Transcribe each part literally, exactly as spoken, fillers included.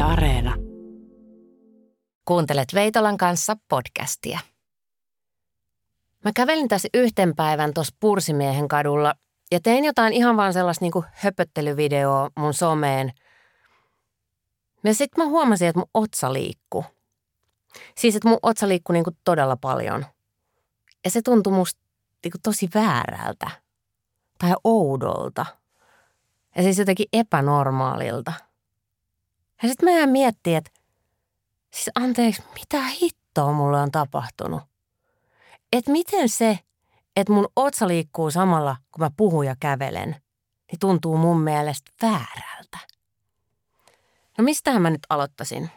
Areena. Kuuntelet Veitolan kanssa podcastia. Mä kävelin tässä yhten päivän tuossa Pursimiehen kadulla ja tein jotain ihan vaan sellaista niinku höpöttelyvideoa mun someen. Ja sit mä huomasin, että mun otsa liikkuu. Siis, että mun otsa liikkuu niinku todella paljon. Ja se tuntui musta niinku tosi väärältä. Tai oudolta. Ja siis jotenkin epänormaalilta. Ja sit mä jään miettimään, että siis anteeksi, mitä hittoa mulle on tapahtunut? Että miten se, että mun otsa liikkuu samalla, kun mä puhun ja kävelen, niin tuntuu mun mielestä väärältä. No mistähän mä nyt aloittaisin?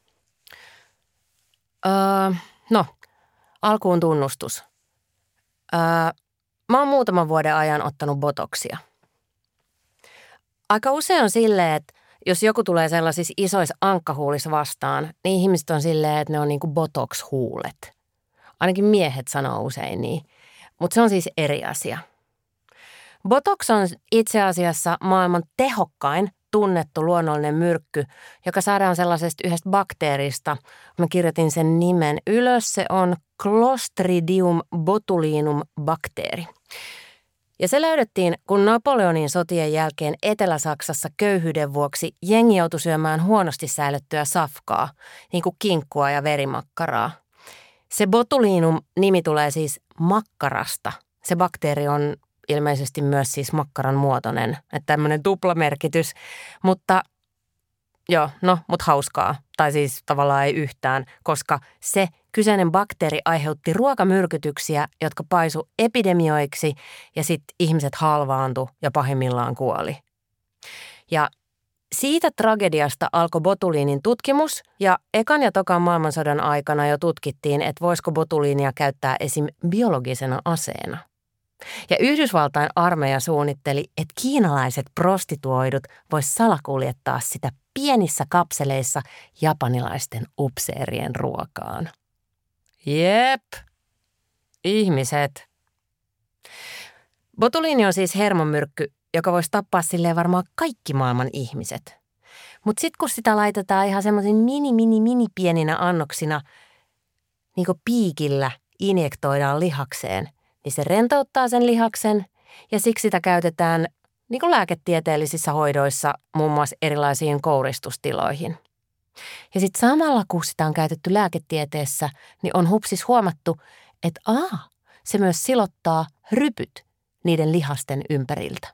Öö, no, alkuun tunnustus. Öö, mä oon muutaman vuoden ajan ottanut botoksia. Aika usein on silleen, että jos joku tulee sellaisissa isoissa ankkahuulissa vastaan, niin ihmiset on silleen, että ne on niinku botox-huulet. Ainakin miehet sanoo usein niin, mutta se on siis eri asia. Botox on itse asiassa maailman tehokkain tunnettu luonnollinen myrkky, joka saadaan sellaisesta yhdestä bakteerista. Mä kirjoitin sen nimen ylös. Se on Clostridium botulinum bakteeri. Ja se löydettiin, kun Napoleonin sotien jälkeen Etelä-Saksassa köyhyyden vuoksi jengi joutui syömään huonosti säilyttyä safkaa, niin kuin kinkkua ja verimakkaraa. Se botulinum-nimi tulee siis makkarasta. Se bakteeri on ilmeisesti myös siis makkaran muotoinen, että tämmöinen tuplamerkitys, mutta joo, no, mutta hauskaa. Tai siis tavallaan ei yhtään, koska se kyseinen bakteeri aiheutti ruokamyrkytyksiä, jotka paisu epidemioiksi ja sitten ihmiset halvaantui ja pahimmillaan kuoli. Ja siitä tragediasta alkoi botuliinin tutkimus ja ekan ja tokan maailmansodan aikana jo tutkittiin, että voisiko botuliinia käyttää esim. Biologisena aseena. Ja Yhdysvaltain armeija suunnitteli, että kiinalaiset prostituoidut vois salakuljettaa sitä pienissä kapseleissa japanilaisten upseerien ruokaan. Jep, ihmiset. Botuliini on siis hermomyrkky, joka voisi tappaa silleen varmaan kaikki maailman ihmiset. Mutta sitten kun sitä laitetaan ihan semmoisen mini, mini, mini pieninä annoksina, niin kuin piikillä injektoidaan lihakseen, niin se rentouttaa sen lihaksen ja siksi sitä käytetään niin kuin lääketieteellisissä hoidoissa muun muassa erilaisiin kouristustiloihin. Ja sitten samalla kun sitä on käytetty lääketieteessä, niin on hupsis huomattu, että aa, se myös silottaa rypyt niiden lihasten ympäriltä.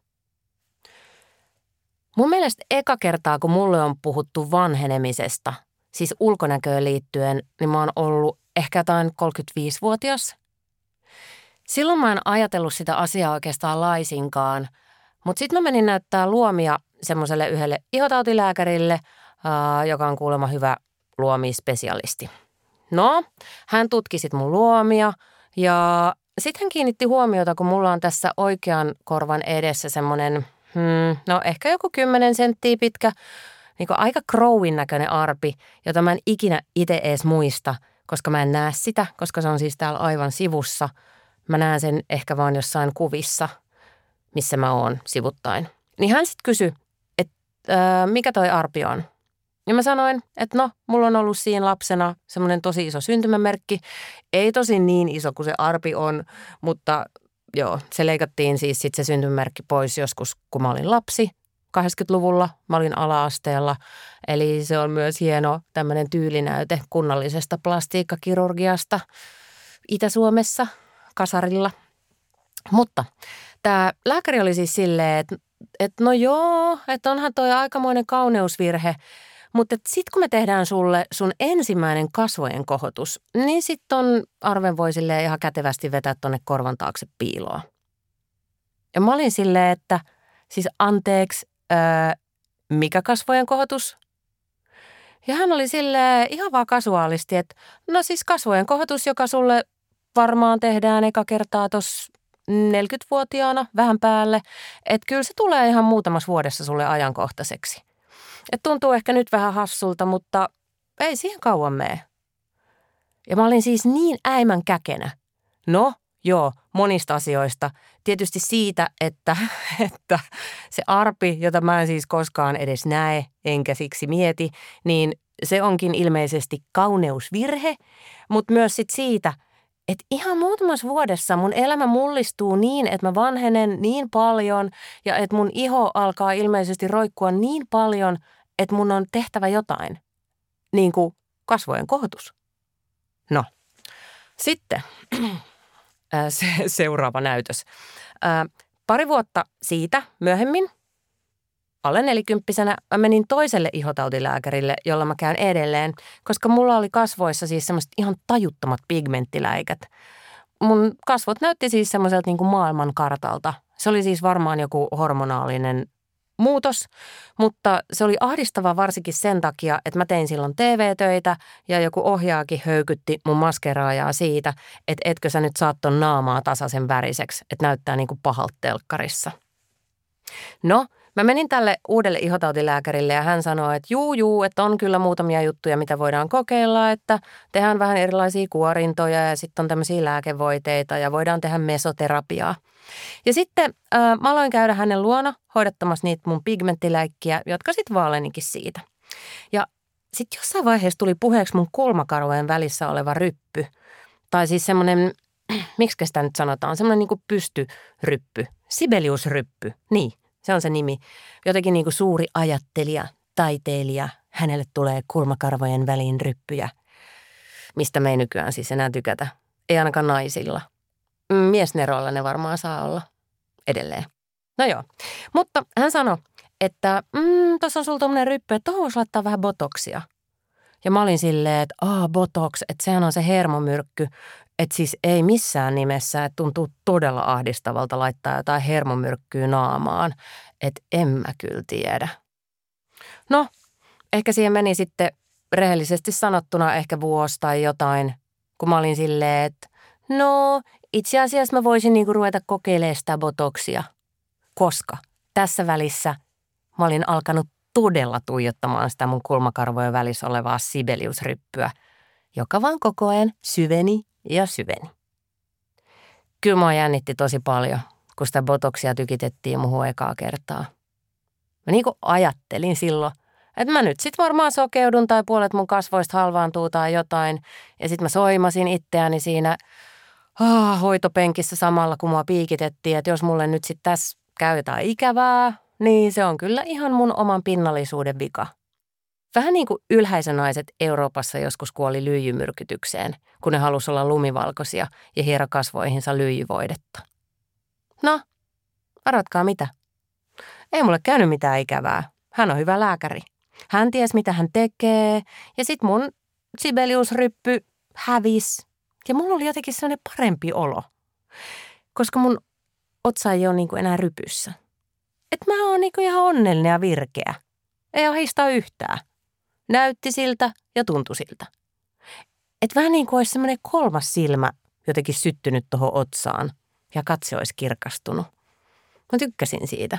Mun mielestä eka kertaa, kun mulle on puhuttu vanhenemisesta, siis ulkonäköön liittyen, niin mä oon ollut ehkä jotain kolmekymmentäviisivuotias. Silloin mä en ajatellut sitä asiaa oikeastaan laisinkaan, mutta sitten mä menin näyttää luomia semmoiselle yhdelle ihotautilääkärille, ää, joka on kuulemma hyvä luomispesialisti. No, hän tutki sit mun luomia ja sitten hän kiinnitti huomiota, kun mulla on tässä oikean korvan edessä semmoinen, hmm, no ehkä joku kymmenen senttiä pitkä, niin kuin aika crowin näköinen arpi, jota mä en ikinä itse edes muista, koska mä en näe sitä, koska se on siis täällä aivan sivussa. Mä näen sen ehkä vaan jossain kuvissa, missä mä oon sivuttain. Niin hän sitten kysyi, että äh, mikä toi arpi on. Ja mä sanoin, että no, mulla on ollut siinä lapsena semmoinen tosi iso syntymämerkki. Ei tosi niin iso kuin se arpi on, mutta joo, se leikattiin siis sitten se syntymämerkki pois joskus, kun mä olin lapsi. kahdeksankymmentäluvulla mä olin ala-asteella, eli se on myös hieno tämmöinen tyylinäyte kunnallisesta plastiikkakirurgiasta Itä-Suomessa kasarilla. Mutta tämä lääkäri oli siis silleen, että, että no joo, että onhan toi aikamoinen kauneusvirhe, mutta sitten kun me tehdään sulle sun ensimmäinen kasvojen kohotus, niin sitten on arven voi silleen ihan kätevästi vetää tonne korvan taakse piiloon. Ja mä olin silleen, että siis anteeksi, öö, mikä kasvojen kohotus? Ja hän oli silleen ihan vaan kasuaalisti, että no siis kasvojen kohotus, joka sulle varmaan tehdään eka kertaa tuossa neljäkymmentävuotiaana vähän päälle. Että kyllä se tulee ihan muutamassa vuodessa sulle ajankohtaiseksi. Että tuntuu ehkä nyt vähän hassulta, mutta ei siihen kauan mene. Ja mä olin siis niin äimän käkenä. No, Joo, monista asioista. Tietysti siitä, että, että se arpi, jota mä en siis koskaan edes näe, enkä siksi mieti, niin se onkin ilmeisesti kauneusvirhe, mutta myös sit siitä, että ihan muutamassa vuodessa mun elämä mullistuu niin, että mä vanhenen niin paljon ja että mun iho alkaa ilmeisesti roikkua niin paljon, että mun on tehtävä jotain, niin kuin kasvojen kohotus. No, sitten se seuraava näytös. Pari vuotta siitä myöhemmin, alle nelikymppisenä, mä menin toiselle ihotautilääkärille, jolla mä käyn edelleen, koska mulla oli kasvoissa siis semmoiset ihan tajuttomat pigmenttiläikät. Mun kasvot näytti siis semmoiselta niin kuin maailmankartalta. Se oli siis varmaan joku hormonaalinen muutos, mutta se oli ahdistava varsinkin sen takia, että mä tein silloin T V-töitä ja joku ohjaakin höykytti mun maskeraajaa siitä, että etkö sä nyt saa ton naamaa tasaisen väriseksi, että näyttää niin kuin pahalta telkkarissa. No, mä menin tälle uudelle ihotautilääkärille ja hän sanoi, että juu, juu, että on kyllä muutamia juttuja, mitä voidaan kokeilla, että tehdään vähän erilaisia kuorintoja ja sitten on tämmöisiä lääkevoiteita ja voidaan tehdä mesoterapiaa. Ja sitten äh, mä aloin käydä hänen luona hoidattamassa niitä mun pigmenttiläikkiä, jotka sitten vaalenikin siitä. Ja sitten jossain vaiheessa tuli puheeksi mun kulmakarvojen välissä oleva ryppy. Tai siis semmoinen, miksi sitä nyt sanotaan, semmoinen niin kuin pystyryppy, sibeliusryppy, niin. Se on se nimi. Jotenkin niin kuin suuri ajattelija, taiteilija, hänelle tulee kulmakarvojen väliin ryppyjä, mistä me ei nykyään siis enää tykätä. Ei ainakaan naisilla. Miesneroilla ne varmaan saa olla edelleen. No joo, mutta hän sanoi, että mm, tuossa on sulla tommoinen ryppy, että tuohon voisi laittaa vähän botoksia. Ja mä olin silleen, että aa botox, että sehän on se hermomyrkky. Että siis ei missään nimessä, että tuntuu todella ahdistavalta laittaa jotain hermomyrkkyä naamaan. Että en mä kyllä tiedä. No, ehkä siihen meni sitten rehellisesti sanottuna ehkä vuosi tai jotain, kun mä olin silleen, että no itse asiassa mä voisin niinku ruveta kokeilemaan sitä botoksia. Koska tässä välissä mä olin alkanut todella tuijottamaan sitä mun kulmakarvojen välissä olevaa sibeliusryppyä, joka vaan koko ajan syveni ja syveni. Kyllä mua jännitti tosi paljon, kun sitä botoksia tykitettiin muhun ekaa kertaa. Mä niinku ajattelin silloin, että mä nyt sit varmaan sokeudun tai puolet mun kasvoista halvaantuu tai jotain. Ja sit mä soimasin itseäni siinä ah, hoitopenkissä samalla, kun mua piikitettiin, että jos mulle nyt sit tässä käy jotain ikävää, niin se on kyllä ihan mun oman pinnallisuuden vika. Vähän niin kuin ylhäisönaiset Euroopassa joskus kuoli lyijymyrkytykseen, kun ne halusi olla lumivalkoisia ja hiero kasvoihinsa lyijyvoidetta. No, arvatkaa mitä? Ei mulle käynyt mitään ikävää. Hän on hyvä lääkäri. Hän ties mitä hän tekee ja sit mun sibeliusryppy hävisi. Ja mulla oli jotenkin sellainen parempi olo, koska mun otsa ei ole niin kuin enää rypyssä. Että mä oon niin kuin ihan onnellinen ja virkeä. Ei ahista yhtään. Näytti siltä ja tuntui siltä. Että vähän niin kuin olisi semmoinen kolmas silmä jotenkin syttynyt tuohon otsaan ja katse olisi kirkastunut. Mä tykkäsin siitä.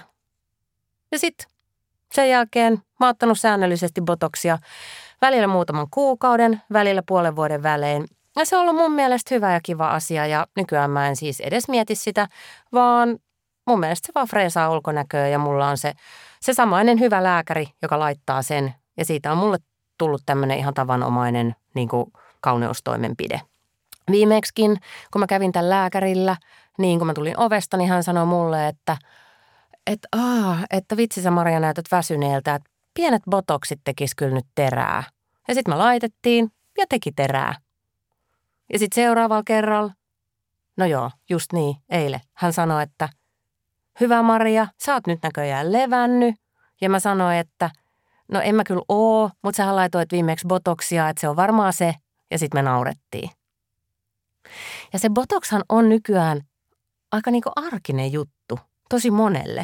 Ja sitten sen jälkeen mä oon ottanut säännöllisesti botoksia välillä muutaman kuukauden, välillä puolen vuoden välein. Ja se on ollut mun mielestä hyvä ja kiva asia ja nykyään mä en siis edes mieti sitä, vaan mun mielestä se vaan freesaa ulkonäköä ja mulla on se, se samainen hyvä lääkäri, joka laittaa sen. Ja siitä on mulle tullut tämmöinen ihan tavanomainen niin kuin kauneustoimenpide. Viimeksikin, kun mä kävin tämän lääkärillä, niin kun mä tulin ovesta, niin hän sanoi mulle, että, että, aah, että vitsi sä Maria näytät väsyneeltä, että pienet botoksit tekis kyllä nyt terää. Ja sitten me laitettiin ja teki terää. Ja sitten seuraavalla kerralla, no joo, just niin, eilen, hän sanoi, että hyvä Maria, sä oot nyt näköjään levännyt. Ja mä sanoin, että no en mä kyllä oo, mutta sähän laitoit viimeksi botoksia, että se on varmaan se. Ja sitten me naurettiin. Ja se botokshan on nykyään aika niinku arkinen juttu, tosi monelle.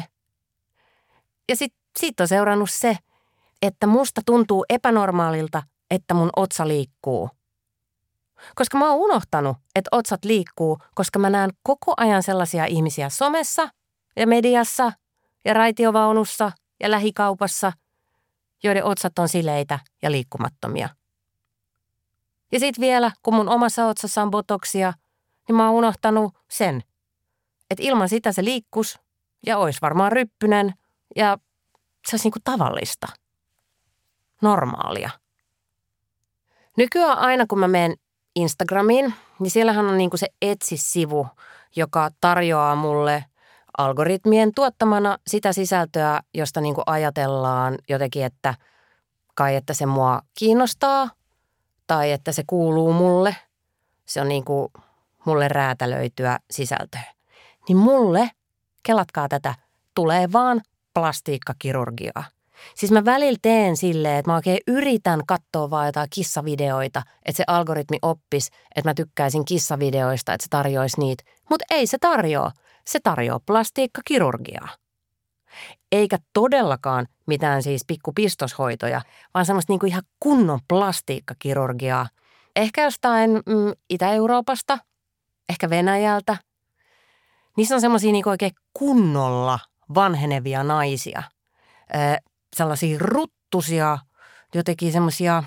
Ja sitten siitä on seurannut se, että musta tuntuu epänormaalilta, että mun otsa liikkuu. Koska mä oon unohtanut, että otsat liikkuu, koska mä näen koko ajan sellaisia ihmisiä somessa ja mediassa ja raitiovaunussa ja lähikaupassa, joiden otsat on sileitä ja liikkumattomia. Ja sitten vielä, kun mun omassa otsassa on botoksia, niin mä oon unohtanut sen. Että ilman sitä se liikkus ja olisi varmaan ryppynen ja se olisi niinku tavallista. Normaalia. Nykyään aina kun mä menen Instagramiin, niin siellähän on niinku se Etsi-sivu, joka tarjoaa mulle algoritmien tuottamana sitä sisältöä, josta niinku ajatellaan jotenkin, että kai että se mua kiinnostaa tai että se kuuluu mulle. Se on niinku mulle räätälöityä sisältöä. Niin mulle, kelatkaa tätä, tulee vaan plastiikkakirurgiaa. Siis mä välillä teen silleen, että mä oikein yritän katsoa vaan jotain kissavideoita, että se algoritmi oppisi, että mä tykkäisin kissavideoista, että se tarjoaisi niitä. Mutta ei se tarjoa. Se tarjoaa plastiikkakirurgiaa. Eikä todellakaan mitään siis pikkupistoshoitoja, vaan semmoista niinku ihan kunnon plastiikkakirurgiaa. Ehkä jostain mm, Itä-Euroopasta, ehkä Venäjältä. Niissä on semmoisia niinku oikein kunnolla vanhenevia naisia. Ö, sellaisia ruttusia, jotenkin semmoisia,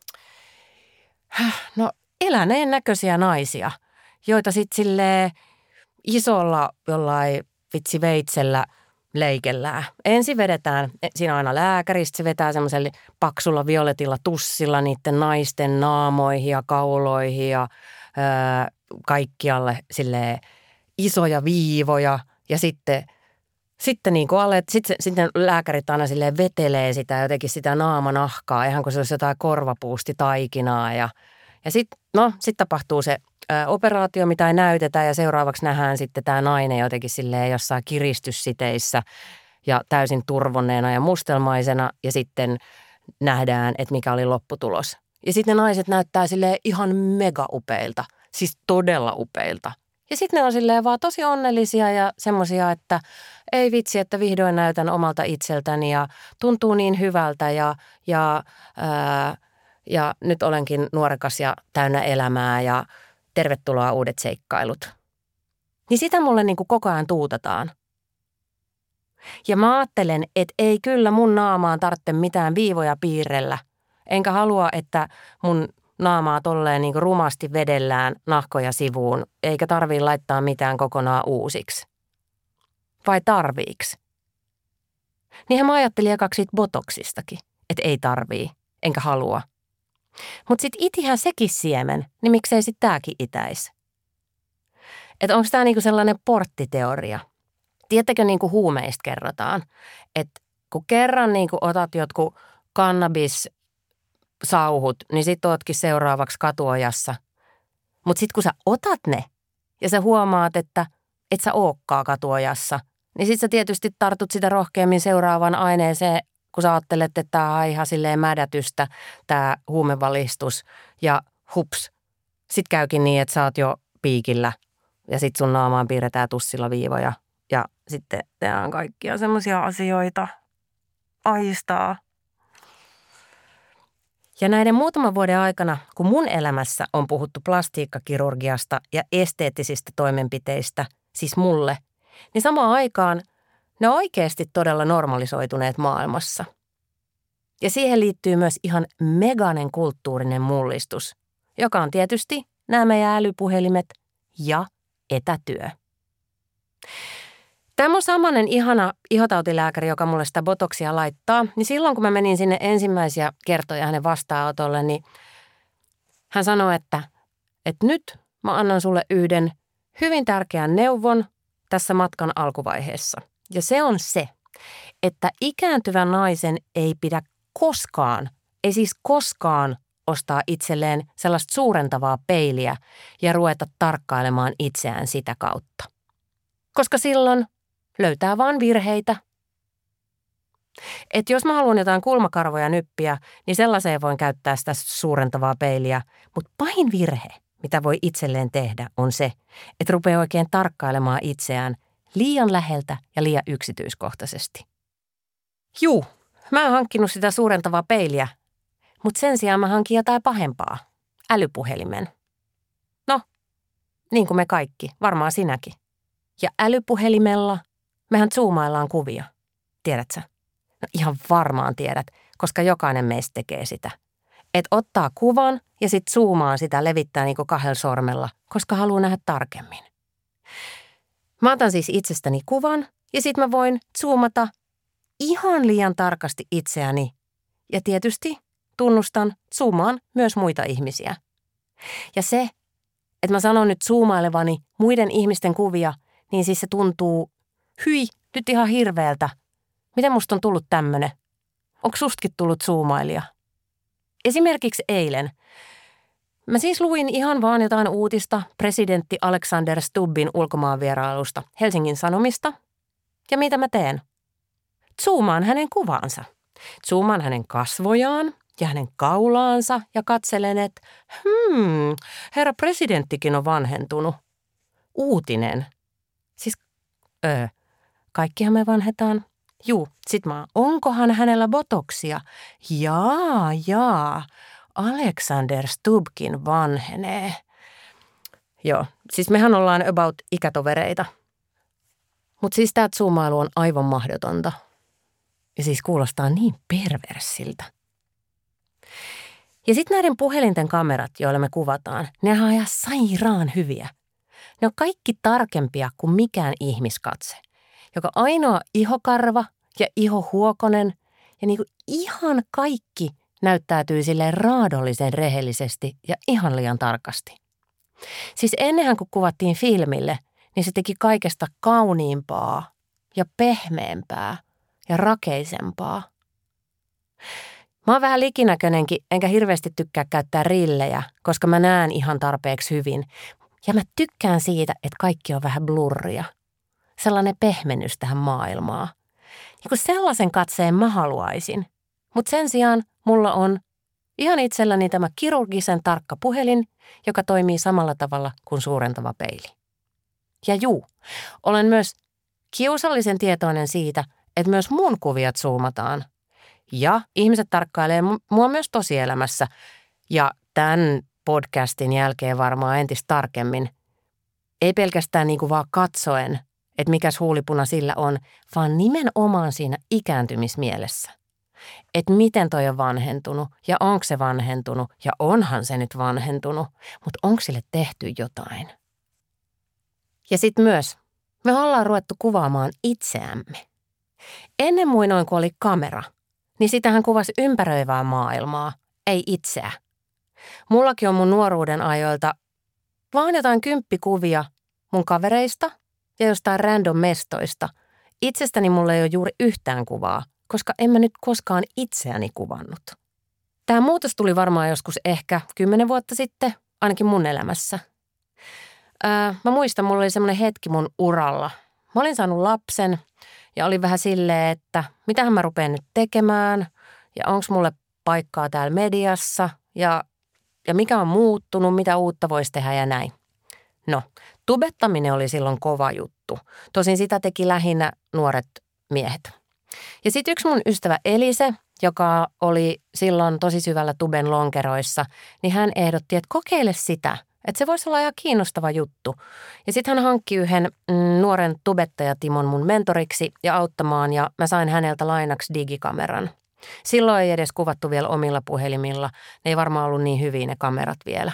no eläneen näköisiä naisia, joita sitten silleen isolla jollain vitsiveitsellä leikellään. Ensin vedetään, siinä on aina lääkäristä, se vetää semmoisella paksulla violetilla tussilla niiden naisten naamoihin ja kauloihin ja ö, kaikkialle silleen isoja viivoja ja sitten Sitten niin kuin alet, sitten, sitten lääkärit aina silleen vetelee sitä jotenkin sitä naamanahkaa, ihan kun se olisi jotain korvapuustitaikinaa. Ja, ja sitten no, sit tapahtuu se ä, operaatio, mitä ei näytetä ja seuraavaksi nähdään sitten tämä nainen jotenkin silleen jossain kiristyssiteissä ja täysin turvonneena ja mustelmaisena ja sitten nähdään, että mikä oli lopputulos. Ja sitten ne naiset näyttää silleen ihan mega upeilta, siis todella upeilta. Ja sitten ne on silleen vaan tosi onnellisia ja semmoisia, että ei vitsi, että vihdoin näytän omalta itseltäni ja tuntuu niin hyvältä ja, ja, ää, ja nyt olenkin nuorekas ja täynnä elämää ja tervetuloa uudet seikkailut. Niin sitä mulle niin kuin koko ajan tuutataan. Ja mä ajattelen, että ei kyllä mun naamaan tarvitse mitään viivoja piirrellä. Enkä halua, että mun naamaa tolleen niin kuin rumasti vedellään nahkoja sivuun, eikä tarvii laittaa mitään kokonaan uusiksi. Vai tarviiks? Niinhän mä ajattelin ekaksi siitä botoksistakin, että ei tarvii, enkä halua. Mutta sit itihän sekin siemen, niin miksei sit tääkin itäis? Että onko tää niinku sellainen porttiteoria? Tiedättekö niinku huumeista kerrotaan, että kun kerran niinku otat jotkut kannabis sauhut, niin sit ootkin seuraavaksi katuojassa. Mutta sit kun sä otat ne ja sä huomaat, että et sä ookkaa katuojassa, niin sit sä tietysti tartut sitä rohkeammin seuraavan aineeseen, kun sä ajattelet, että tää on ihan silleen mädätystä, tää huumevalistus ja hups. Sit käykin niin, että sä oot jo piikillä ja sit sun naamaan piirretään tussilla viivoja ja sitten tehdään kaikkia semmoisia asioita. Aistaa. Ja näiden muutaman vuoden aikana, kun mun elämässä on puhuttu plastiikkakirurgiasta ja esteettisistä toimenpiteistä, siis mulle, niin samaan aikaan ne on oikeasti todella normalisoituneet maailmassa. Ja siihen liittyy myös ihan meganen kulttuurinen mullistus, joka on tietysti nämä meidän älypuhelimet ja etätyö. Tämä on samainen ihana ihotautilääkäri, joka mulle sitä botoksia laittaa, niin silloin kun mä menin sinne ensimmäisiä kertoja hänen vastaanotolle, niin hän sanoi, että, että nyt mä annan sulle yhden hyvin tärkeän neuvon tässä matkan alkuvaiheessa. Ja se on se, että ikääntyvän naisen ei pidä koskaan, ei siis koskaan ostaa itselleen sellaista suurentavaa peiliä ja ruveta tarkkailemaan itseään sitä kautta. Koska silloin löytää vaan virheitä. Et jos mä haluan jotain kulmakarvoja nyppiä, niin sellaiseen voin käyttää sitä suurentavaa peiliä. Mutta pahin virhe, mitä voi itselleen tehdä, on se, että rupeaa oikein tarkkailemaan itseään liian läheltä ja liian yksityiskohtaisesti. Juu, mä oon hankkinut sitä suurentavaa peiliä, mutta sen sijaan mä hankin jotain pahempaa, älypuhelimen. No, niin kuin me kaikki, varmaan sinäkin. Ja älypuhelimella mehän zoomaillaan kuvia. Tiedätkö? No ihan varmaan tiedät, koska jokainen meistä tekee sitä. että ottaa kuvan ja sitten zoomaa sitä, levittää niinku kahdella sormella, koska haluaa nähdä tarkemmin. Mä otan siis itsestäni kuvan ja sitten mä voin zoomata ihan liian tarkasti itseäni. Ja tietysti tunnustan, zoomaan myös muita ihmisiä. Ja se, että mä sanon nyt zoomailevani muiden ihmisten kuvia, niin siis se tuntuu, hyi, nyt ihan hirveältä. Miten musta on tullut tämmönen? Onko sustakin tullut zoomailija? Esimerkiksi eilen. Mä siis luin ihan vaan jotain uutista presidentti Alexander Stubbin ulkomaanvierailusta Helsingin Sanomista. Ja mitä mä teen? Zoomaan hänen kuvaansa. Zoomaan hänen kasvojaan ja hänen kaulaansa ja katselen, että hmm, herra presidenttikin on vanhentunut. Uutinen. Siis, öö, kaikkihan me vanhetaan. Juu, sit mä, onkohan hänellä botoksia? Jaa, jaa, Alexander Stubbkin vanhenee. Joo, siis mehän ollaan about ikätovereita. Mutta siis tää zoomailu on aivan mahdotonta. Ja siis kuulostaa niin perversiltä. Ja sitten näiden puhelinten kamerat, joilla me kuvataan, ne on ihan sairaan hyviä. Ne on kaikki tarkempia kuin mikään ihmiskatse. Joka ainoa ihokarva ja ihohuokonen ja niinku ihan kaikki näyttäytyy silleen raadollisen rehellisesti ja ihan liian tarkasti. Siis ennenhän kun kuvattiin filmille, niin se teki kaikesta kauniimpaa ja pehmeämpää ja rakeisempaa. Mä oon vähän likinäköinenkin, enkä hirveästi tykkää käyttää rillejä, koska mä näen ihan tarpeeksi hyvin. Ja mä tykkään siitä, että kaikki on vähän blurria. Sellainen pehmennys tähän maailmaan. Ja kun sellaisen katseen mä haluaisin. Mutta sen sijaan mulla on ihan itselläni tämä kirurgisen tarkka puhelin, joka toimii samalla tavalla kuin suurentava peili. Ja juu, olen myös kiusallisen tietoinen siitä, että myös mun kuviat zoomataan. Ja ihmiset tarkkailee mua myös tosielämässä. Ja tämän podcastin jälkeen varmaan entistä tarkemmin. Ei pelkästään niin kuin vaan katsoen, että mikäs huulipuna sillä on, vaan nimenomaan siinä ikääntymismielessä. Että miten toi on vanhentunut ja onko se vanhentunut ja onhan se nyt vanhentunut, mutta onko sille tehty jotain. Ja sitten myös, me ollaan ruvettu kuvaamaan itseämme. Ennen muinoin, kun oli kamera, niin sitähän kuvasi ympäröivää maailmaa, ei itseä. Mullakin on mun nuoruuden ajoilta vaan jotain kymppikuvia mun kavereista ja jostain random mestoista. Itsestäni mulla ei ole juuri yhtään kuvaa, koska en mä nyt koskaan itseäni kuvannut. Tämä muutos tuli varmaan joskus ehkä kymmenen vuotta sitten, ainakin mun elämässä. Ää, mä muistan, mulla oli semmoinen hetki mun uralla. Mä olin saanut lapsen ja olin vähän silleen, että mitähän mä rupean nyt tekemään ja onks mulle paikkaa täällä mediassa ja, ja mikä on muuttunut, mitä uutta voisi tehdä ja näin. No, tubettaminen oli silloin kova juttu. Tosin sitä teki lähinnä nuoret miehet. Ja sitten yksi mun ystävä Elise, joka oli silloin tosi syvällä tuben lonkeroissa, niin hän ehdotti, että kokeile sitä, että se voisi olla ihan kiinnostava juttu. Ja sitten hän hankki yhden mm, nuoren tubettajatimon mun mentoriksi ja auttamaan ja mä sain häneltä lainaksi digikameran. Silloin ei edes kuvattu vielä omilla puhelimilla, ne ei varmaan ollut niin hyviä ne kamerat vielä.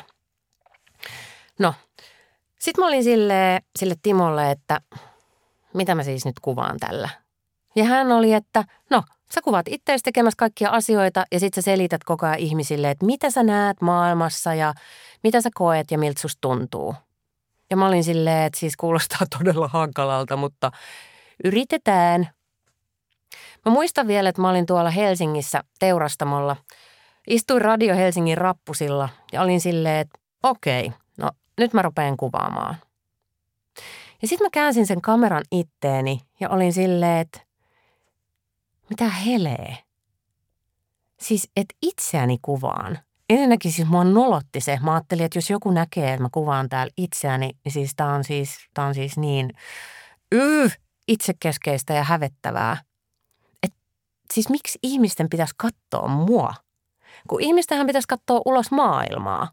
No, sitten mä olin sille, sille Timolle, että mitä mä siis nyt kuvaan tällä. Ja hän oli, että no, sä kuvat itseäsi tekemässä kaikkia asioita ja sit sä selität koko ajan ihmisille, että mitä sä näet maailmassa ja mitä sä koet ja miltä susta tuntuu. Ja mä olin silleen, että siis kuulostaa todella hankalalta, mutta yritetään. Mä muistan vielä, että mä olin tuolla Helsingissä teurastamolla. Istuin Radio Helsingin rappusilla ja olin silleen, että okei, no nyt mä rupean kuvaamaan. Ja sit mä käänsin sen kameran itteeni ja olin silleen, että mitä helee? Siis, että itseäni kuvaan. Ensinnäkin siis mua nolotti se. Mä ajattelin, että jos joku näkee, että mä kuvaan täällä itseäni, niin siis tää on siis, tää on siis niin yh, itsekeskeistä ja hävettävää. Et siis miksi ihmisten pitäisi katsoa mua? Kun ihmistähän pitäisi katsoa ulos maailmaa.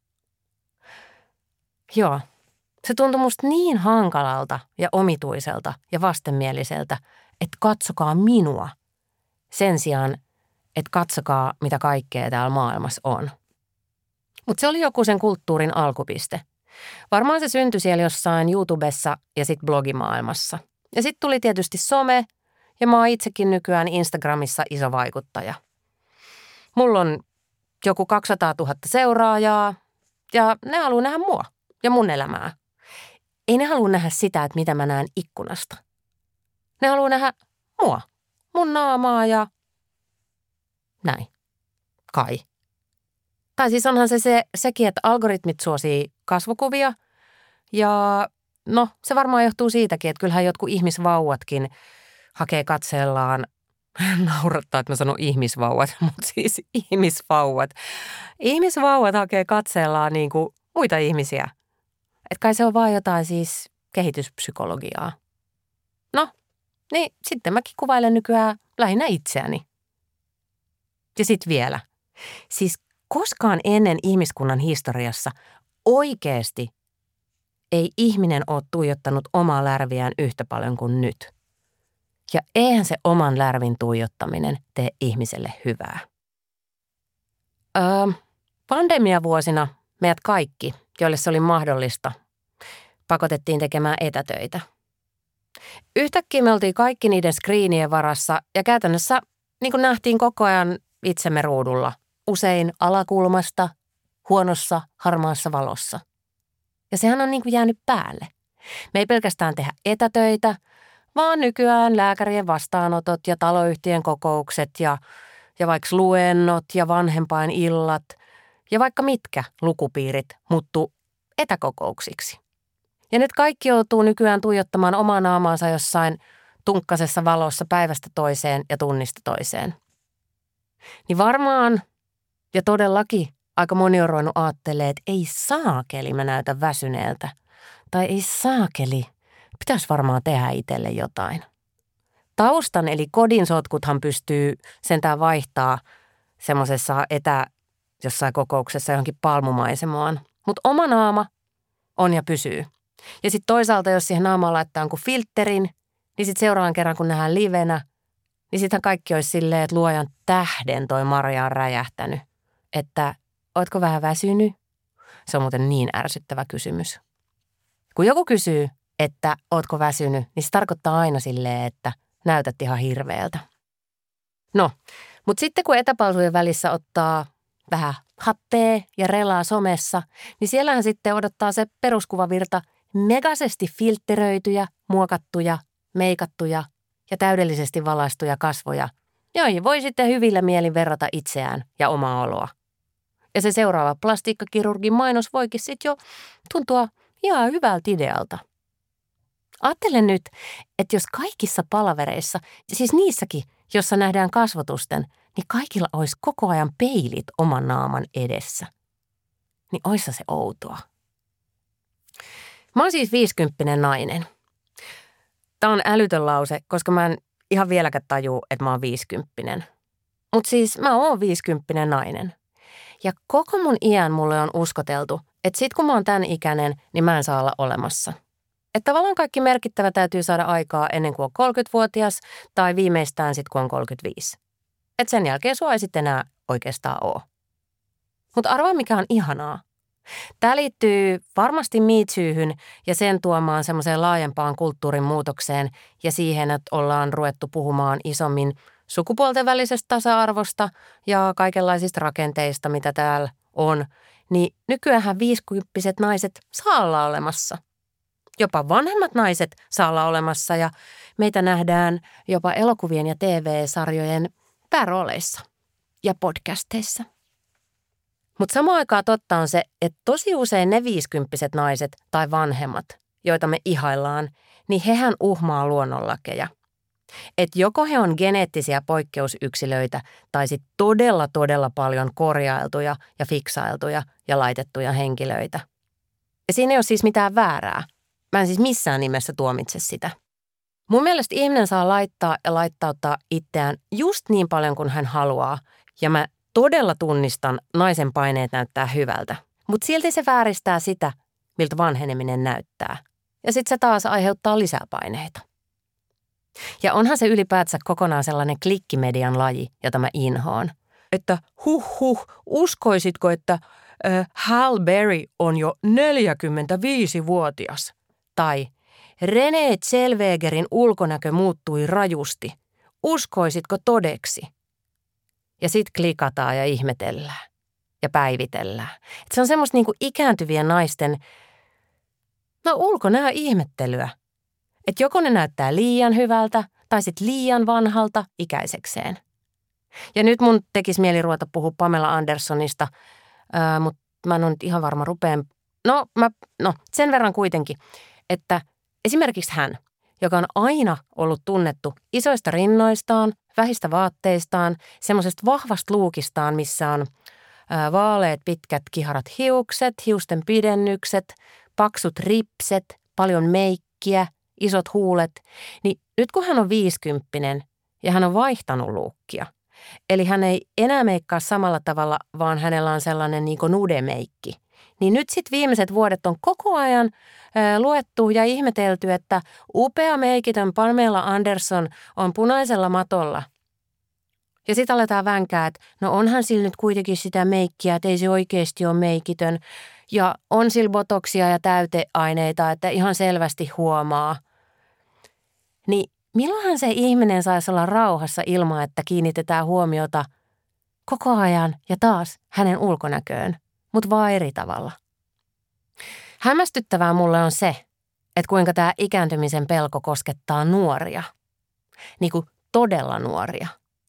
Joo, se tuntui musta niin hankalalta ja omituiselta ja vastenmieliseltä, että katsokaa minua. Sen sijaan, että katsokaa mitä kaikkea täällä maailmassa on. Mutta se oli joku sen kulttuurin alkupiste. Varmaan se syntyi siellä jossain YouTubessa ja sitten blogimaailmassa. Ja sitten tuli tietysti some ja mä oon itsekin nykyään Instagramissa iso vaikuttaja. Mulla on joku kaksisataatuhatta seuraajaa ja ne haluaa nähdä mua ja mun elämää. Ei ne halua nähdä sitä, että mitä mä näen ikkunasta. Ne haluaa nähdä mua, mun naamaa ja näin. Kai. Tai siis onhan se, se sekin, että algoritmit suosii kasvokuvia ja no se varmaan johtuu siitäkin, että kyllähän jotkut ihmisvauvatkin hakee katseellaan, naurattaa, että mä sanon ihmisvauvat, mutta siis ihmisvauvat. Ihmisvauvat hakee katseellaan niin kuin muita ihmisiä. Että kai se on vaan jotain siis kehityspsykologiaa. No, niin sitten mäkin kuvailen nykyään lähinnä itseäni. Ja sitten vielä. Siis koskaan ennen ihmiskunnan historiassa oikeasti ei ihminen ole tuijottanut omaa lärviään yhtä paljon kuin nyt. Ja eihän se oman lärvin tuijottaminen tee ihmiselle hyvää. Öö, pandemiavuosina meidät kaikki, joille se oli mahdollista, pakotettiin tekemään etätöitä. Yhtäkkiä me oltiin kaikki niiden screenien varassa ja käytännössä niin kuin nähtiin koko ajan itsemme ruudulla, usein alakulmasta, huonossa, harmaassa valossa. Ja sehän on niin kuin jäänyt päälle. Me ei pelkästään tehdä etätöitä, vaan nykyään lääkärien vastaanotot ja taloyhtiön kokoukset ja, ja vaikka luennot ja vanhempain illat ja vaikka mitkä lukupiirit muuttuu etäkokouksiksi. Ja nyt kaikki joutuu nykyään tuijottamaan omaa naamaansa jossain tunkkasessa valossa päivästä toiseen ja tunnista toiseen. Niin varmaan ja todellakin aika moni on ruvennut ajattelemaan, että ei saakeli mä näytä väsyneeltä. Tai ei saakeli, pitäisi varmaan tehdä itselle jotain. Taustan eli kodin sotkuthan pystyy sentään vaihtaa semmoisessa etä jossain kokouksessa johonkin palmumaisemaan. Mutta oma naama on ja pysyy. Ja sitten toisaalta, jos siihen naamaan laittaa jonkun filterin, niin sitten seuraavan kerran kun nähdään livenä, niin sittenhän kaikki olisi silleen, että luojan tähden toi Maria on räjähtänyt. Että ootko vähän väsynyt? Se on muuten niin ärsyttävä kysymys. Kun joku kysyy, että ootko väsynyt, niin se tarkoittaa aina silleen, että näytät ihan hirveältä. No, mutta sitten kun etäpausujen välissä ottaa vähän happea ja relaa somessa, niin siellähän sitten odottaa se peruskuvavirta megaisesti filtteröityjä, muokattuja, meikattuja ja täydellisesti valaistuja kasvoja, joihin voi sitten hyvillä mielin verrata itseään ja omaa oloa. Ja se seuraava plastiikkakirurgin mainos voikin sitten jo tuntua ihan hyvältä idealta. Ajattelen nyt, että jos kaikissa palavereissa, siis niissäkin, jossa nähdään kasvotusten, niin kaikilla olisi koko ajan peilit oman naaman edessä. Niin oissa se outoa. Mä oon siis viisikymppinen nainen. Tää on älytön lause, koska mä en ihan vieläkään tajuu, että mä oon viisikymppinen. Mut siis mä oon viisikymppinen nainen. Ja koko mun iän mulle on uskoteltu, että sit kun mä oon tän ikäinen, niin mä en saa olla olemassa. Että tavallaan kaikki merkittävä täytyy saada aikaa ennen kuin on kolmekymmentävuotias tai viimeistään sit kun on kolmekymmentäviisi. Että sen jälkeen sua ei sitten enää oikeastaan oo. Mutta arvaa mikä on ihanaa. Tämä liittyy varmasti Me Toohyn ja sen tuomaan semmoiseen laajempaan kulttuurin muutokseen ja siihen, että ollaan ruvettu puhumaan isommin sukupuolten välisestä tasa-arvosta ja kaikenlaisista rakenteista, mitä täällä on. Niin nykyäänhän viisikymppiset naiset saa olla olemassa. Jopa vanhemmat naiset saa olla olemassa ja meitä nähdään jopa elokuvien ja T V-sarjojen päärooleissa ja podcasteissa. Mutta samaan aikaan totta on se, että tosi usein ne viisikymppiset naiset tai vanhemmat, joita me ihaillaan, niin hehän uhmaa luonnonlakeja. Että joko he on geneettisiä poikkeusyksilöitä tai sitten todella todella paljon korjailtuja ja fiksailtuja ja laitettuja henkilöitä. Ja siinä ei ole siis mitään väärää. Mä en siis missään nimessä tuomitse sitä. Mun mielestä ihminen saa laittaa ja laittauttaa itseään just niin paljon kuin hän haluaa ja mä todella tunnistan naisen paineet näyttää hyvältä, mutta silti se vääristää sitä, miltä vanheneminen näyttää. Ja sitten se taas aiheuttaa lisää paineita. Ja onhan se ylipäätänsä kokonaan sellainen klikkimedian laji, jota mä inhoon. Että huh huh, uskoisitko, että äh, Halle Berry on jo neljäkymmentäviisivuotias? Tai Renée Zellwegerin ulkonäkö muuttui rajusti. Uskoisitko todeksi? Ja sit klikataan ja ihmetellään ja päivitellään. Et se on semmoista niinku ikääntyvien naisten, no ulkonäö ihmettelyä. Että joko ne näyttää liian hyvältä tai sit liian vanhalta ikäisekseen. Ja nyt mun tekisi mieli ruveta puhua Pamela Andersonista, ää, mutta mä en ole nyt ihan varma rupeen. No, mä, no sen verran kuitenkin, että esimerkiksi hän, joka on aina ollut tunnettu isoista rinnoistaan, vähistä vaatteistaan, semmoisesta vahvasta luukistaan, missä on ää, vaaleat pitkät kiharat hiukset, hiusten pidennykset, paksut ripset, paljon meikkiä, isot huulet, niin nyt kun hän on viisikymppinen ja hän on vaihtanut luukkia, eli hän ei enää meikkaa samalla tavalla, vaan hänellä on sellainen niin kuin nudemeikki, niin nyt sitten viimeiset vuodet on koko ajan ää, luettu ja ihmetelty, että upea meikitön Pamela Anderson on punaisella matolla. Ja sitten aletaan vänkää, että no onhan sillä nyt kuitenkin sitä meikkiä, että ei se oikeasti ole meikitön. Ja on sillä botoksia ja täyteaineita, että ihan selvästi huomaa. Niin milloinhan se ihminen saisi olla rauhassa ilman, että kiinnitetään huomiota koko ajan ja taas hänen ulkonäköön, mutta vaan eri tavalla. Hämmästyttävää mulle on se, että kuinka tämä ikääntymisen pelko koskettaa nuoria. Niin kuin todella nuoria.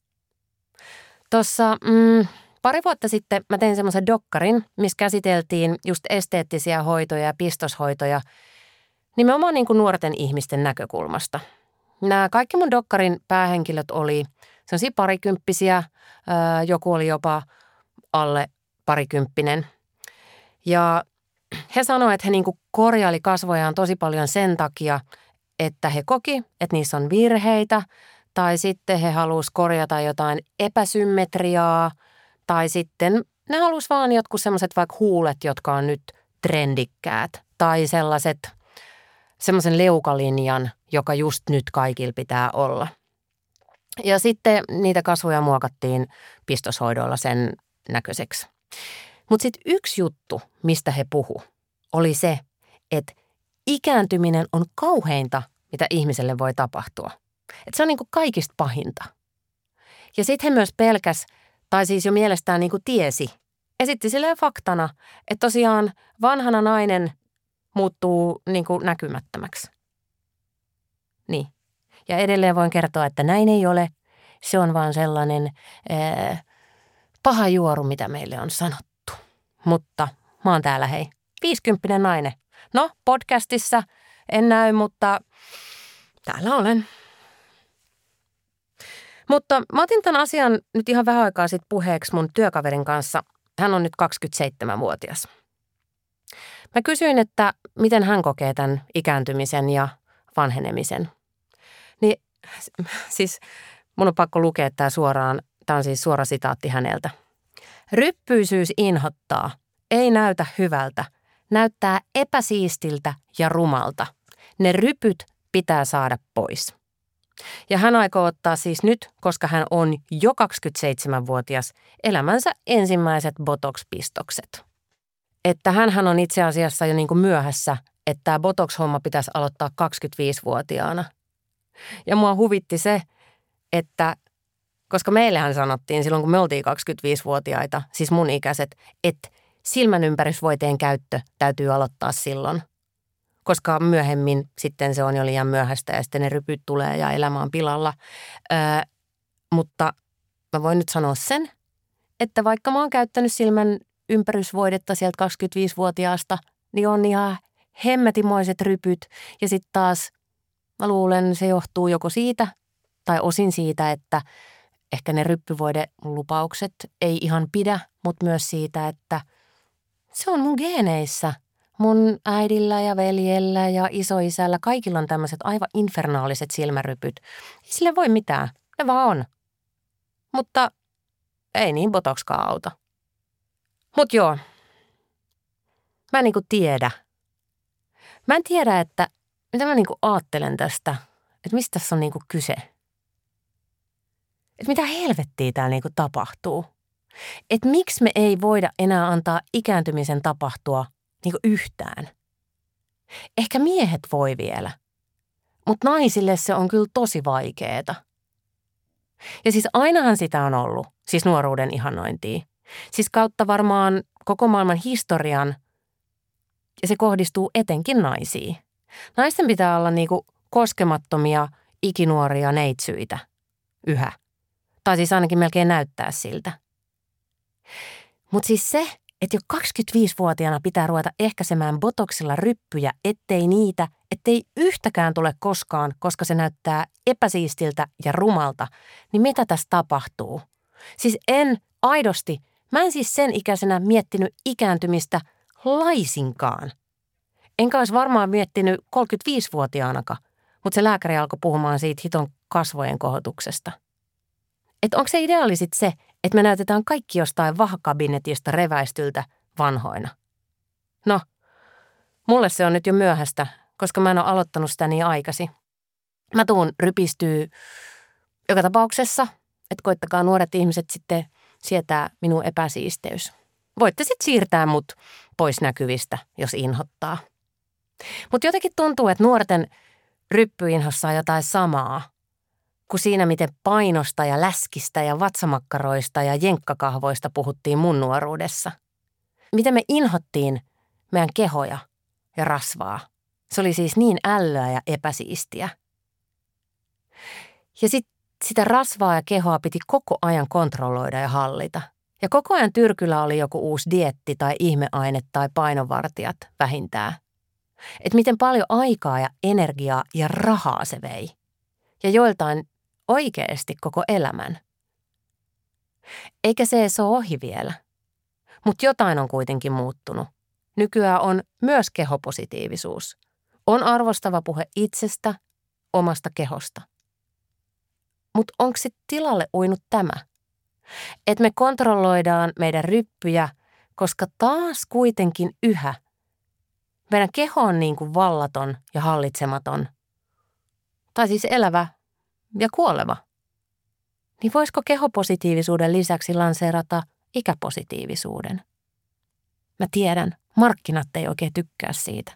Tuossa mm, pari vuotta sitten mä tein semmoisen dokkarin, missä käsiteltiin just esteettisiä hoitoja ja pistoshoitoja nimenomaan niin kuin nuorten ihmisten näkökulmasta. Nämä kaikki mun dokkarin päähenkilöt oli sellaisia parikymppisiä, joku oli jopa alle parikymppinen. Ja he sanoivat, että he niin kuin korjaili kasvojaan tosi paljon sen takia, että he koki, että niissä on virheitä, tai sitten he halusivat korjata jotain epäsymmetriaa, tai sitten ne halusivat vaan jotkut sellaiset vaikka huulet, jotka on nyt trendikkäät, tai sellaiset, semmoisen leukalinjan, joka just nyt kaikilla pitää olla. Ja sitten niitä kasvoja muokattiin pistoshoidoilla sen näköiseksi. Mutta sitten yksi juttu, mistä he puhu, oli se, että ikääntyminen on kauheinta, mitä ihmiselle voi tapahtua. Että se on niinku kaikista pahinta. Ja sitten he myös pelkäs, tai siis jo mielestään niinku tiesi, esitti silleen faktana, että tosiaan vanhana nainen muuttuu niinku näkymättömäksi. Niin. Ja edelleen voin kertoa, että näin ei ole. Se on vaan sellainen ää, paha juoru, mitä meille on sanottu. Mutta mä oon täällä hei, viisikymppinen nainen. No, podcastissa en näy, mutta täällä olen. Mutta mä otin tämän asian nyt ihan vähän aikaa sitten puheeksi mun työkaverin kanssa. Hän on nyt kaksikymmentäseitsemänvuotias. Mä kysyin, että miten hän kokee tämän ikääntymisen ja vanhenemisen. Niin siis mun on pakko lukea tämä suoraan. Tämä on siis suora sitaatti häneltä. Ryppyisyys inhottaa, ei näytä hyvältä, näyttää epäsiistiltä ja rumalta. Ne rypyt pitää saada pois. Ja hän aikoo ottaa siis nyt, koska hän on jo kaksikymmentäseitsemänvuotias, elämänsä ensimmäiset botox-pistokset. Että hänhän on itse asiassa jo niin kuin myöhässä, että tämä botox-homma pitäisi aloittaa kaksikymmentäviisivuotiaana. Ja mua huvitti se, että koska meillähän sanottiin silloin, kun me oltiin kaksikymmentäviisivuotiaita, siis mun ikäiset, että silmänympärysvoiteen käyttö täytyy aloittaa silloin. Koska myöhemmin sitten se on jo liian myöhäistä ja sitten ne rypyt tulee ja elämä on pilalla. Öö, mutta mä voin nyt sanoa sen, että vaikka mä oon käyttänyt silmän ympärysvoidetta sieltä kaksikymmentäviisivuotiaasta, niin on ihan hemmetimoiset rypyt. Ja sitten taas mä luulen, se johtuu joko siitä tai osin siitä, että ehkä ne ryppyvoidelupaukset ei ihan pidä, mutta myös siitä, että se on mun geeneissä. Mun äidillä ja veljellä ja isoisällä, kaikilla on tämmöiset aivan infernaaliset silmärypyt. Ei sille voi mitään, ne vaan on. Mutta ei niin botokskaan auta. Mut joo, mä en niinku tiedä. Mä en tiedä, että mitä mä niinku aattelen tästä, että mistä tässä on niinku kyse. Että mitä helvettiä täällä niinku tapahtuu. Että miksi me ei voida enää antaa ikääntymisen tapahtua niinku yhtään. Ehkä miehet voi vielä, mutta naisille se on kyllä tosi vaikeeta. Ja siis ainahan sitä on ollut, siis nuoruuden ihannointia. Siis kautta varmaan koko maailman historian, ja se kohdistuu etenkin naisiin. Naisten pitää olla niinku koskemattomia, ikinuoria neitsyitä. Yhä. Tai siis ainakin melkein näyttää siltä. Mutta siis se, että jo kaksikymmentäviisivuotiaana pitää ruveta ehkäisemään botoksilla ryppyjä, ettei niitä, ettei yhtäkään tule koskaan, koska se näyttää epäsiistiltä ja rumalta, niin mitä tässä tapahtuu? Siis en aidosti, mä en siis sen ikäisenä miettinyt ikääntymistä laisinkaan. Enkä olisi varmaan miettinyt kolmekymmentäviisivuotiaanakaan, mutta se lääkäri alkoi puhumaan siitä hiton kasvojen kohotuksesta. Että onko se ideaali sit se, että me näytetään kaikki jostain vahakabinetista reväistyltä vanhoina? No, mulle se on nyt jo myöhäistä, koska mä en ole aloittanut sitä niin aikaisin. Mä tuun rypistyy joka tapauksessa, että koittakaa nuoret ihmiset sitten sietää minun epäsiisteys. Voitte sitten siirtää mut pois näkyvistä, jos inhottaa. Mutta jotenkin tuntuu, että nuorten ryppyinhossa on jotain samaa kuin siinä, miten painosta ja läskistä ja vatsamakkaroista ja jenkkakahvoista puhuttiin mun nuoruudessa. Miten me inhottiin meidän kehoja ja rasvaa. Se oli siis niin ällöä ja epäsiistiä. Ja sitten sitä rasvaa ja kehoa piti koko ajan kontrolloida ja hallita. Ja koko ajan tyrkyllä oli joku uusi dieetti tai ihmeaine tai painovartijat vähintään. Että miten paljon aikaa ja energiaa ja rahaa se vei. Ja joiltain oikeasti koko elämän. Eikä se edes ole ohi vielä. Mutta jotain on kuitenkin muuttunut. Nykyään on myös kehopositiivisuus. On arvostava puhe itsestä, omasta kehosta. Mutta onko sitten tilalle uinut tämä? Että me kontrolloidaan meidän ryppyjä, koska taas kuitenkin yhä meidän keho on niin kuin vallaton ja hallitsematon. Tai siis elävä ja kuoleva. Niin voisiko kehopositiivisuuden lisäksi lanseerata ikäpositiivisuuden? Mä tiedän, markkinat ei oikein tykkää siitä.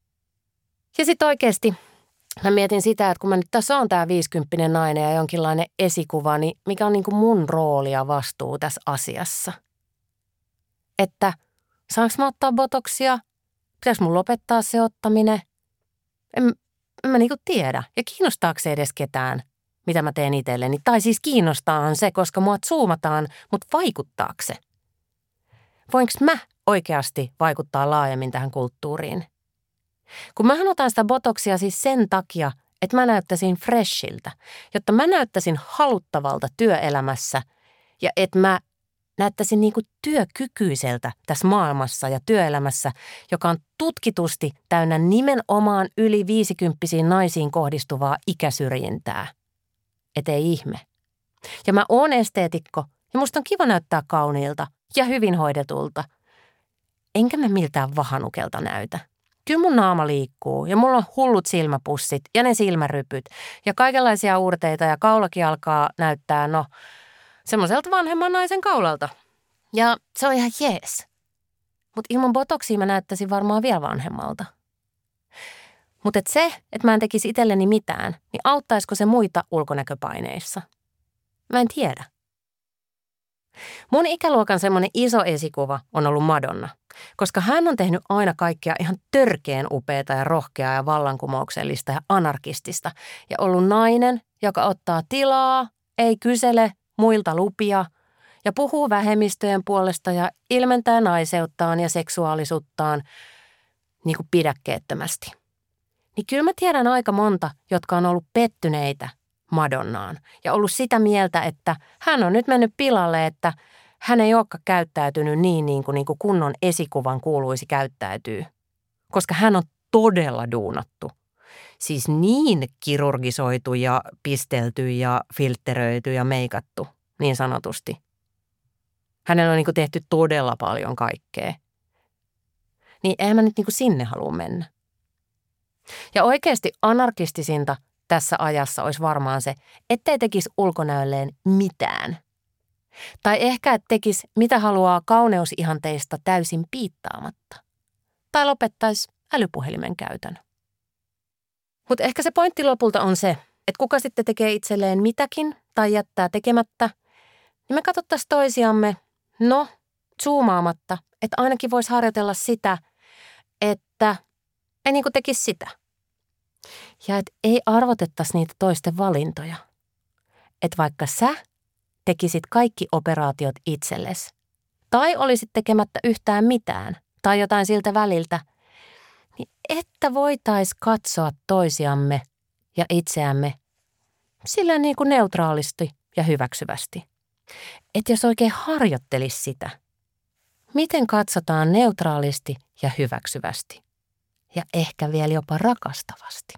Ja sitten oikeasti mä mietin sitä, että kun mä nyt tässä on tää viisikymppinen nainen ja jonkinlainen esikuva, niin mikä on niin kuin mun rooli ja vastuu tässä asiassa? Että saanko mä ottaa botoksia? Pitäisikö mun lopettaa se ottaminen? En, en mä niinku tiedä. Ja kiinnostaako se edes ketään, mitä mä teen itselleni? Tai siis kiinnostaahan se, koska mua zoomataan, mutta vaikuttaako se? Voinko mä oikeasti vaikuttaa laajemmin tähän kulttuuriin? Kun mähän otan sitä botoksia siis sen takia, että mä näyttäisin freshiltä, jotta mä näyttäisin haluttavalta työelämässä ja että mä näyttäisin niin kuin työkykyiseltä tässä maailmassa ja työelämässä, joka on tutkitusti täynnä nimenomaan yli viisikymppisiin naisiin kohdistuvaa ikäsyrjintää. Et ei ihme. Ja mä oon esteetikko ja musta on kiva näyttää kauniilta ja hyvin hoidetulta. Enkä mä miltään vahanukelta näytä. Kyllä mun naama liikkuu ja mulla on hullut silmäpussit ja ne silmärypyt ja kaikenlaisia uurteita ja kaulakin alkaa näyttää, no, semmoiselta vanhemman naisen kaulalta. Ja se on ihan jees. Mutta ilman botoksia mä näyttäisin varmaan vielä vanhemmalta. Mutta et se, että mä en tekisi itselleni mitään, niin auttaisiko se muita ulkonäköpaineissa? Mä en tiedä. Mun ikäluokan semmoinen iso esikuva on ollut Madonna, koska hän on tehnyt aina kaikkea ihan törkeen upeata ja rohkeaa ja vallankumouksellista ja anarkistista ja ollut nainen, joka ottaa tilaa, ei kysele muilta lupia ja puhuu vähemmistöjen puolesta ja ilmentää naiseuttaan ja seksuaalisuuttaan niin kuin pidäkkeettömästi. Niin kyllä mä tiedän aika monta, jotka on ollut pettyneitä Madonnaan ja ollut sitä mieltä, että hän on nyt mennyt pilalle, että hän ei olekaan käyttäytynyt niin, niin kuin, niin kuin kunnon esikuvan kuuluisi käyttäytyy, koska hän on todella duunattu. Siis niin kirurgisoitu ja pistelty ja filtteröity ja meikattu, niin sanotusti. Hänellä on niin kuin tehty todella paljon kaikkea. Niin eihän mä nyt niin kuin sinne halua mennä. Ja oikeasti anarkistisinta tässä ajassa olisi varmaan se, ettei tekisi ulkonäölleen mitään. Tai ehkä, että tekisi mitä haluaa kauneusihanteista täysin piittaamatta. Tai lopettaisi älypuhelimen käytön. Mutta ehkä se pointti lopulta on se, että kuka sitten tekee itselleen mitäkin tai jättää tekemättä, niin me katsottaisiin toisiamme, no, zoomaamatta, että ainakin voisi harjoitella sitä, että ei niin kuin tekisi sitä. Ja että ei arvotettaisi niitä toisten valintoja. Että vaikka sä tekisit kaikki operaatiot itsellesi, tai olisit tekemättä yhtään mitään, tai jotain siltä väliltä, niin että voitaisiin katsoa toisiamme ja itseämme sillä niin kuin neutraalisti ja hyväksyvästi. Että jos oikein harjoittelisi sitä, miten katsotaan neutraalisti ja hyväksyvästi. Ja ehkä vielä jopa rakastavasti.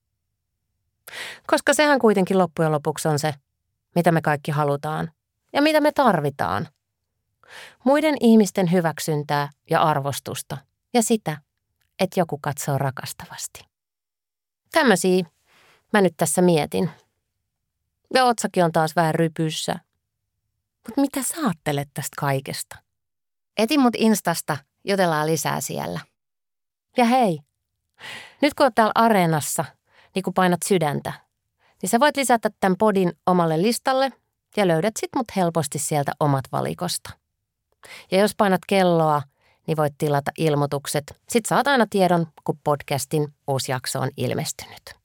Koska sehän kuitenkin loppujen lopuksi on se, mitä me kaikki halutaan ja mitä me tarvitaan. Muiden ihmisten hyväksyntää ja arvostusta ja sitä, että joku katsoo rakastavasti. Tämmöisiä mä nyt tässä mietin. Ja otsakin on taas vähän rypyssä. Mutta mitä sä ajattelet tästä kaikesta? Etin mut Instasta, jutellaan lisää siellä. Ja hei, nyt kun oot täällä Areenassa, niin kun painat sydäntä, niin sä voit lisätä tämän podin omalle listalle ja löydät sit mut helposti sieltä omat valikosta. Ja jos painat kelloa, niin voit tilata ilmoitukset. Sit saat aina tiedon, kun podcastin uusi jakso on ilmestynyt.